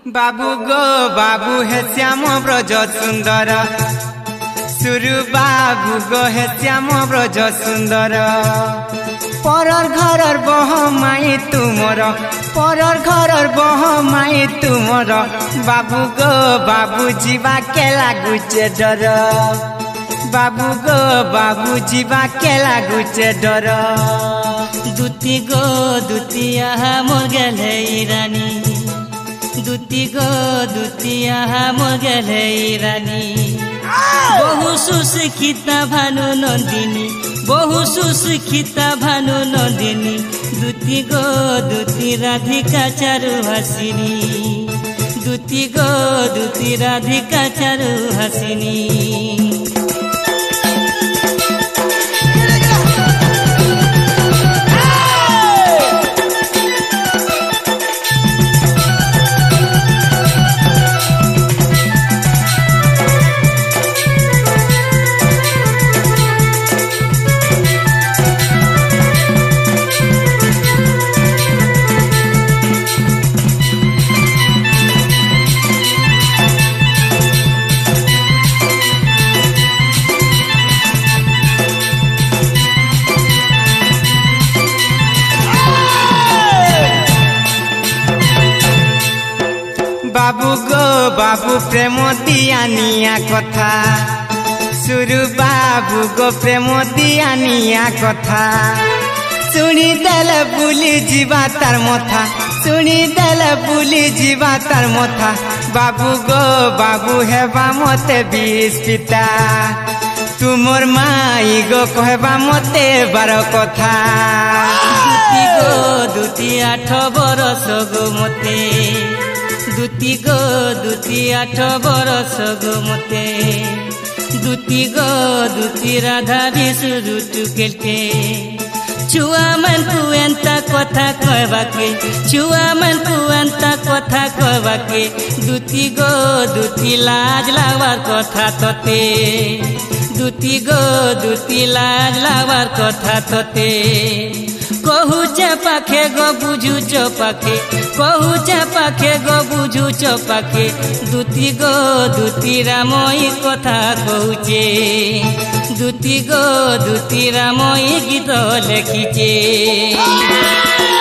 बाबू गो बाबू है श्याम ब्रज सुंदर सुरु बाबू गो है श्याम ब्रज सुंदर परर घरर बह माई तुमर परर घरर बह माई तुमर बाबू गो बाबू जीवा के लागुचे डर बाबू गो बाबू जीवा के लागुचे डर दूती गो दूतिया मोर गेले रानी दूती गो दूतिया मोर गेले रानी बहु सुशिक्षिता भानु नंदिनी बहु सुशिक्षिता भानु नंदिनी दूती गो दूती राधिका चारु हासिनी दूती गो दूती राधिका चारु हासिनी बाबू गो बाबू प्रेम दिया निया कथा सुरु बाबू गो प्रेम दिया निया कथा सुनी देले बुली जीवा तार मथा सुनी देले बुली जीवा तार मथा बाबू गो बाबू हेबा मते बीस पिता तुमर माई गो कहबा मते बार कथा दूती गो दूती 8 बरस गो मते दूती गो दूती 8 बरस गो मते दूती गो दूती राधा विष्णु टुकेलके छुआ मन को एंता कथा कहबाके छुआ मन को एंता कथा कहबाके दूती गो दूती लाज लावार कथा तते दूती गो दूती लाज लावार कथा तते कहू पाखे गो बुझू पाखे कहू पाखे गो बुझू पाखे दूती गो दूती रामई कथा कहूचे दूती गो दूती रामई गीत लिखिचे।